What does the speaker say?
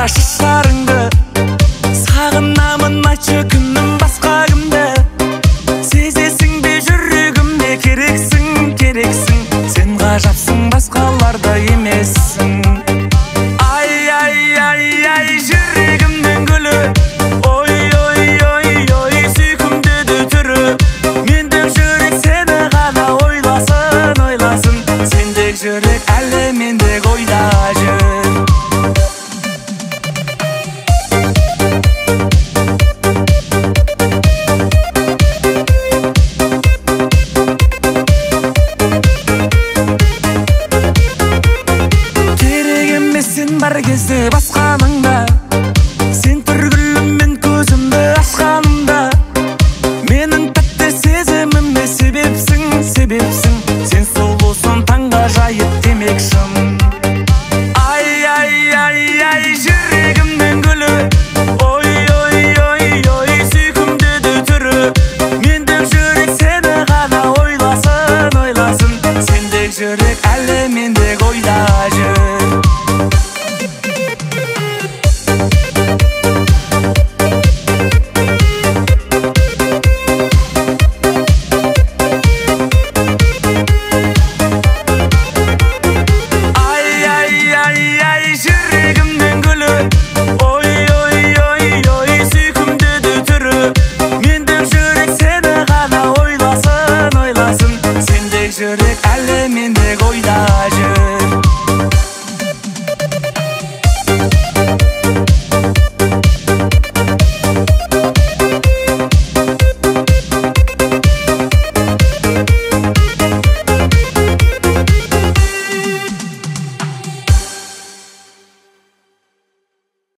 қара шаштарыңды. Сағынамын, айтшы күнім басқа кімді. Сезесің бе жүрегімде керексің, керексің. Сен ғажапсың, басқалардай емессің. Ай, ай, ай, ай, жүрегімнің гүлі. Ой, ой, ой, ой, сүйкімдеді түрі. Мендік жүрек сені ғана ойласын, ойласын. Сендік жүрек әлі мендік ойда жүр. Керек емес сен бар кезде басқа